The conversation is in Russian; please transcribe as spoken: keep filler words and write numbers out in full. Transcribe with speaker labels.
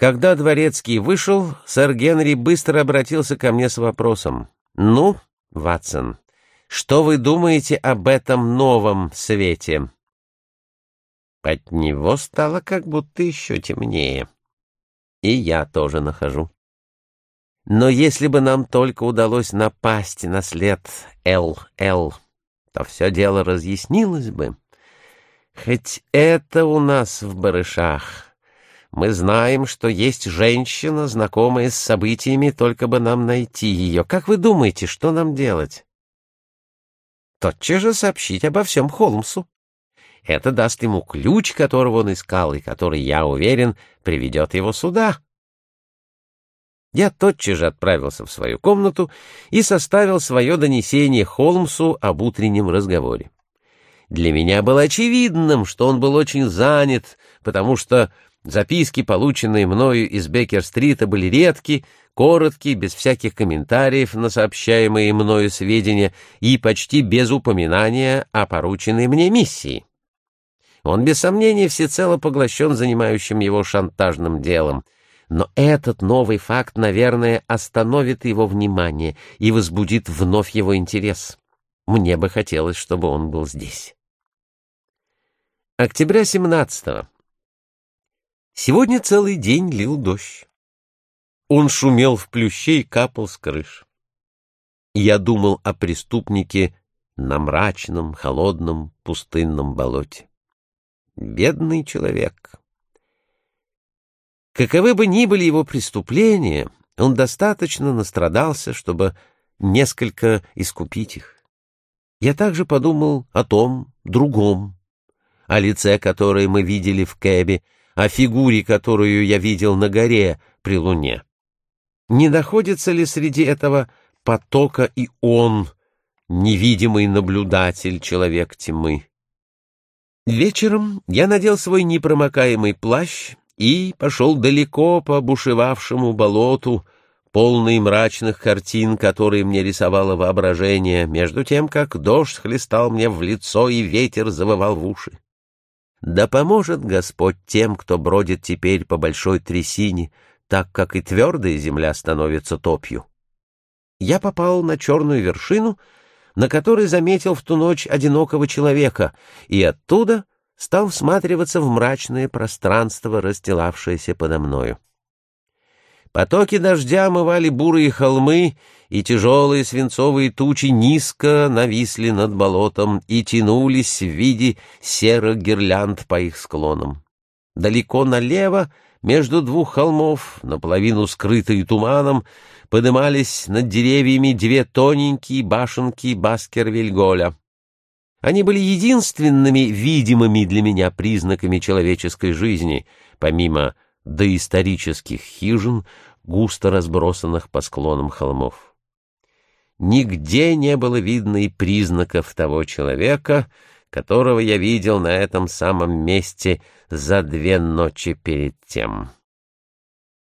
Speaker 1: Когда дворецкий вышел, сэр Генри быстро обратился ко мне с вопросом. «Ну, Ватсон, что вы думаете об этом новом свете?» От него стало как будто еще темнее. И я тоже нахожу. Но если бы нам только удалось напасть на след Эл Эл, то все дело разъяснилось бы. Хоть это у нас в барышах. Мы знаем, что есть женщина, знакомая с событиями, только бы нам найти ее. Как вы думаете, что нам делать? Тотчас же сообщить обо всем Холмсу. Это даст ему ключ, которого он искал, и который, я уверен, приведет его сюда. Я тотчас же отправился в свою комнату и составил свое донесение Холмсу об утреннем разговоре. Для меня было очевидным, что он был очень занят, потому что записки, полученные мною из Бейкер-стрита, были редки, короткие, без всяких комментариев на сообщаемые мною сведения и почти без упоминания о порученной мне миссии. Он, без сомнения, всецело поглощен занимающим его шантажным делом, но этот новый факт, наверное, остановит его внимание и возбудит вновь его интерес. Мне бы хотелось, чтобы он был здесь. Октября семнадцатого. Сегодня целый день лил дождь. Он шумел в плюще и капал с крыш. Я думал о преступнике на мрачном, холодном, пустынном болоте. Бедный человек. Каковы бы ни были его преступления, он достаточно настрадался, чтобы несколько искупить их. Я также подумал о том другом, о лице, которое мы видели в кэбе, о фигуре, которую я видел на горе при луне. Не находится ли среди этого потока и он, невидимый наблюдатель, человек тьмы? Вечером я надел свой непромокаемый плащ и пошел далеко по бушевавшему болоту, полный мрачных картин, которые мне рисовало воображение, между тем, как дождь хлестал мне в лицо и ветер завывал в уши. Да поможет Господь тем, кто бродит теперь по большой трясине, так как и твердая земля становится топью. Я попал на черную вершину, на которой заметил в ту ночь одинокого человека, и оттуда стал всматриваться в мрачное пространство, расстилавшееся подо мною. Потоки дождя омывали бурые холмы, и тяжелые свинцовые тучи низко нависли над болотом и тянулись в виде серых гирлянд по их склонам. Далеко налево, между двух холмов, наполовину скрытые туманом, подымались над деревьями две тоненькие башенки Баскервиль-Голля. Они были единственными видимыми для меня признаками человеческой жизни, помимо доисторических хижин, густо разбросанных по склонам холмов. Нигде не было видно и признаков того человека, которого я видел на этом самом месте за две ночи перед тем.